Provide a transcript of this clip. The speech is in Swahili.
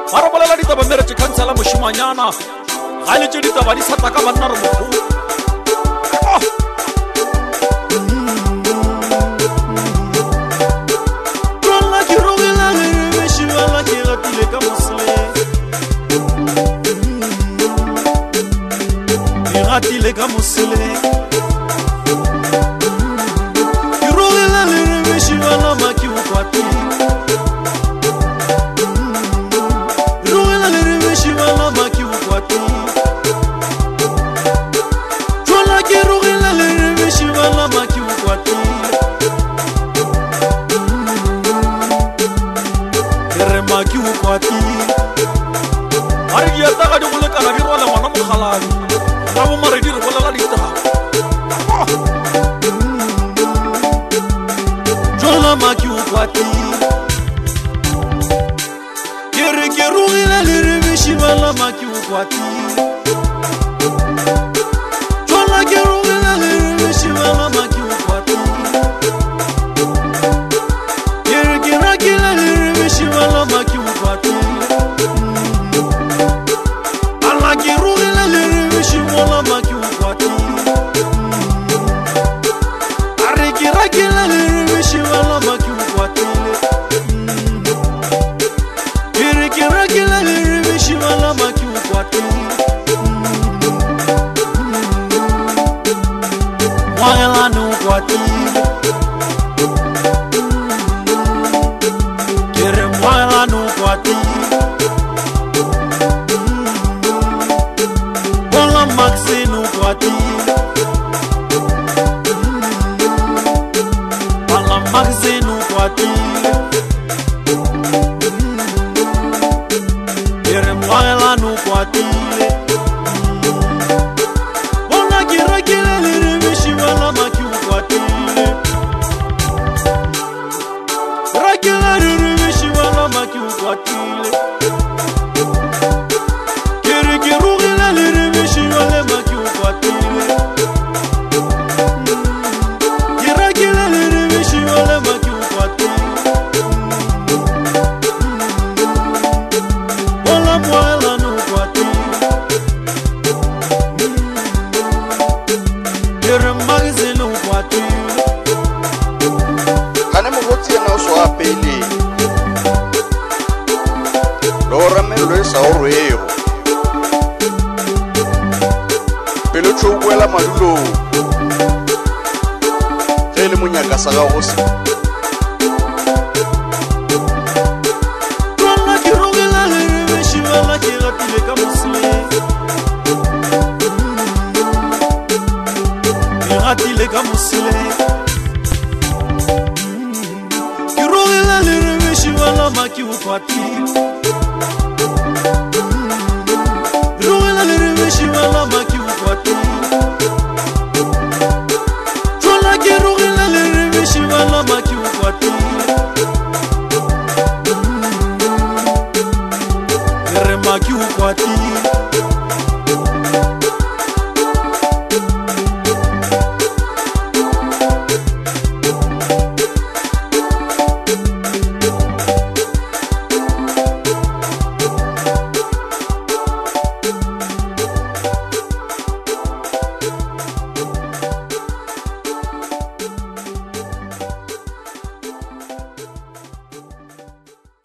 Bara bolela ditaba mere tse kansela moshimanyana ga le tse ditaba di sata ka banna re mokgo Trolla ki rogela le meshiwala ki ratile ka mosle Ki ratile ka mosle Ki rogela le meshiwala ma ki ukwati Ariya ta ga di go le kana di rwala ngwana mogalane ga bo mare di re bolela ditaba Jola maki ukwati Kere ke rugile le re bishibala maki ukwati Jola ke rugile le re bishibala maki ukwati Kere ke rakile le re bishibala maki ukwati Wala maki ukwati Arikira kila lirishi wala maki ukwati Irikira kila lirishi wala maki ukwati Wala nu ukwati Kire wala nu ukwati Maxinu kwati Ala Maxinu kwati Yere mwala nu kwati Ona gira gira liri mishi wala maki ukwati Rakila liri mishi wala maki ukwati Kiri kiru gila liri mishi wala maki ukwati Gira gira liri mishi wala maki ukwati Wala mwala nu ukwati Kiri magazine ukwati Kane mogotsi ena o so apele Lora melwe sa o rwego Pelo tšhokwela madulo Ge le monyaka sa ga go se Trolla ki rogela le bishibala ki ratile ka mosle Ki ratile ka mosle Ki rogela le bishibala ma ki ukwati Rogela le bishibala ma ki ukwati Trolla ki rogela le bishibala ma ki ukwati